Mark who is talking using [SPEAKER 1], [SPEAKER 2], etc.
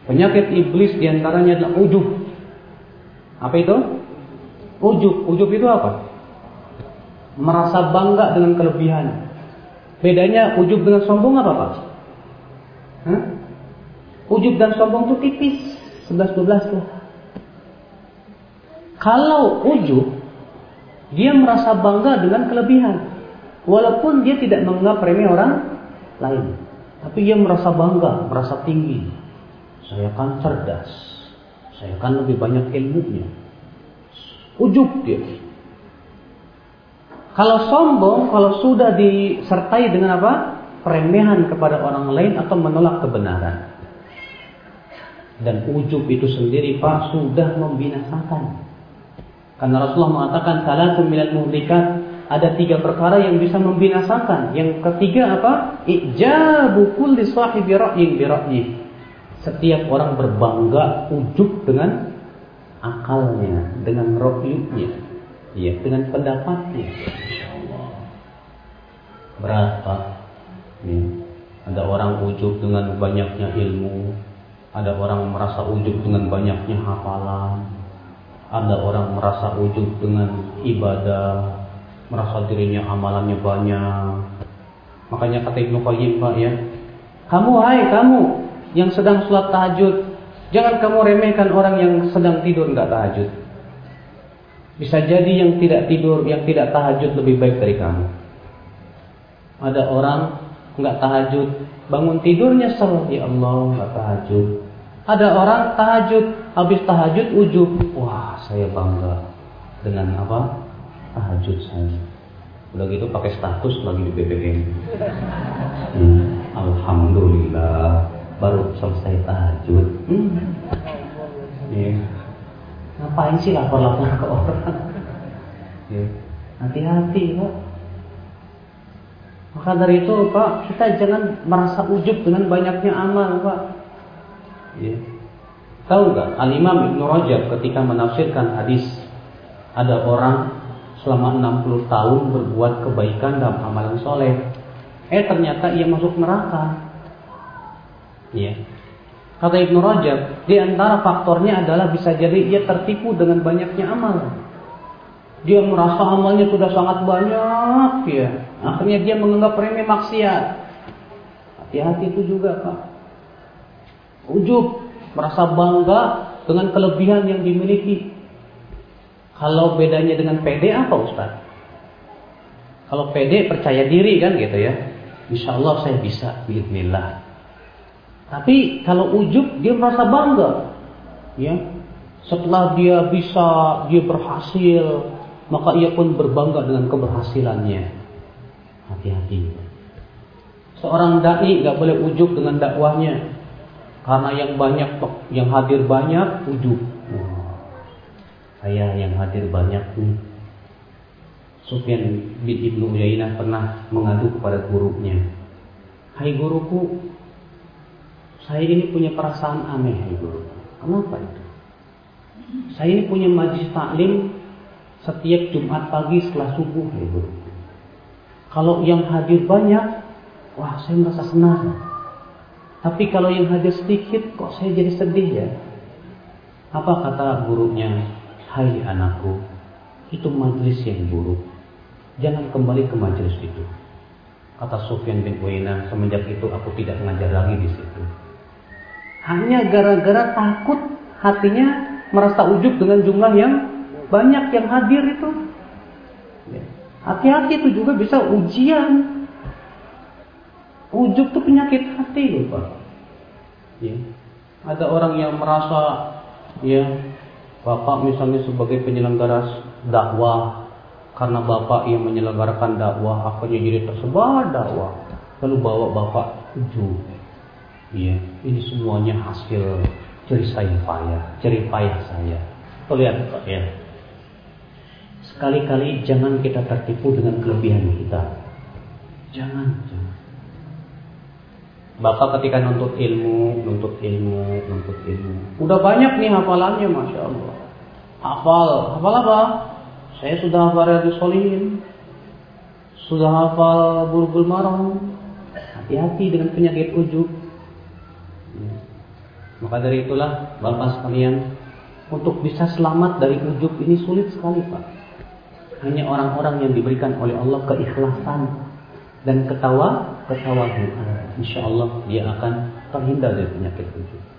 [SPEAKER 1] Penyakit iblis diantaranya adalah ujub. Apa itu? Ujub. Ujub itu apa? Merasa bangga dengan kelebihan. Bedanya ujub dengan sombong apa, Pak? Ujub dan sombong itu tipis, 11-12 tuh. Kalau ujub, dia merasa bangga dengan kelebihan, walaupun dia tidak menganggap remeh orang lain, tapi dia merasa bangga, merasa tinggi. Saya kan cerdas, saya kan lebih banyak ilmunya. Ujub dia. Kalau sombong, kalau sudah disertai dengan apa? Peremehan kepada orang lain atau menolak kebenaran. Dan ujub itu sendiri, Pak, sudah membinasakan. Karena Rasulullah mengatakan salatun minal muhlikat, ada 3 perkara yang bisa membinasakan. Yang ketiga apa? Ijabu kulli sahibi ra'yin bi ra'yi. Setiap orang berbangga ujub dengan akalnya, dengan ra'yunya, ya, dengan pendapatnya. Insyaallah. Berapa? Ya. Ada orang ujub dengan banyaknya ilmu, ada orang merasa ujub dengan banyaknya hafalan, ada orang merasa ujub dengan ibadah, merasa dirinya amalannya banyak. Makanya kata Ibnu Qayyim, Pak, ya, kamu yang sedang sholat tahajud, jangan kamu remehkan orang yang sedang tidur nggak tahajud. Bisa jadi yang tidak tidur, yang tidak tahajud lebih baik dari kamu. Ada orang nggak tahajud, bangun tidur nyesel, ya Allah nggak tahajud. Ada orang tahajud, habis tahajud ujub, wah saya bangga dengan apa? Tahajud saya. Udah gitu pakai status lagi di BBM. Alhamdulillah baru selesai tahajud. Ya. Ngapain sih lapor-lapor ke orang? Ya. Hati-hati, Pak. Maka dari itu, Pak, kita jangan merasa ujub dengan banyaknya amal, Pak. Ya. Tahu nggak? Al-Imam Ibnu Rajab ketika menafsirkan hadis, ada orang selama 60 tahun berbuat kebaikan dan amalan soleh, ternyata ia masuk neraka. Ya. Kata Ibnu Rajab, di antara faktornya adalah bisa jadi ia tertipu dengan banyaknya amal. Dia merasa amalnya sudah sangat banyak, ya. Akhirnya dia menganggap remeh maksiat. Hati-hati itu juga, Pak. Ujub, merasa bangga dengan kelebihan yang dimiliki. Kalau bedanya dengan pede apa, Ustaz? Kalau pede percaya diri kan gitu ya. Insya Allah saya bisa, bismillah. Tapi kalau ujub dia merasa bangga, ya. Setelah dia bisa, dia berhasil, maka ia pun berbangga dengan keberhasilannya. Hati-hati. Seorang dai nggak boleh ujub dengan dakwahnya, karena yang banyak, yang hadir banyak, ujub. Saya yang hadir banyak nih. Sufyan bin Ibnu Uyainah pernah mengadu kepada gurunya, hai guruku, saya ini punya perasaan aneh, hai guru. Kenapa itu? Saya ini punya majlis taklim setiap Jumat pagi setelah subuh, hai guru. Kalau yang hadir banyak, wah saya merasa senang. Tapi kalau yang hadir sedikit, kok saya jadi sedih ya? Apa kata gurunya? Hai anakku, itu majlis yang buruk. Jangan kembali ke majlis itu. Kata Sufyan bin Uyainah, semenjak itu aku tidak mengajar lagi di situ. Hanya gara-gara takut hatinya merasa ujub dengan jumlah yang banyak yang hadir itu. Hati-hati, itu juga bisa ujian. Ujub itu penyakit hati loh, Pak. Ya. Ada orang yang merasa, ya, Bapak misalnya sebagai penyelenggara dakwah, karena Bapak yang menyelenggarakan dakwah, akhirnya jadi tersebar dakwah, lalu bawa Bapak ujub. Ya, ini semuanya hasil jerih payah saya. Lihat, Pak, ya. Sekali-kali jangan kita tertipu dengan kelebihan kita. Jangan. Bapak ketika nuntut ilmu. Udah banyak nih hafalannya, Masya Allah. Hafal apa? Saya sudah hafal Riyadhus Shalihin, sudah hafal Bulughul Maram. Hati-hati dengan penyakit ujub. Maka dari itulah Bapak sekalian, untuk bisa selamat dari ujub ini sulit sekali Pak. Hanya orang-orang yang diberikan oleh Allah keikhlasan dan ketawaduan, insya Allah dia akan terhindar dari penyakit ujub.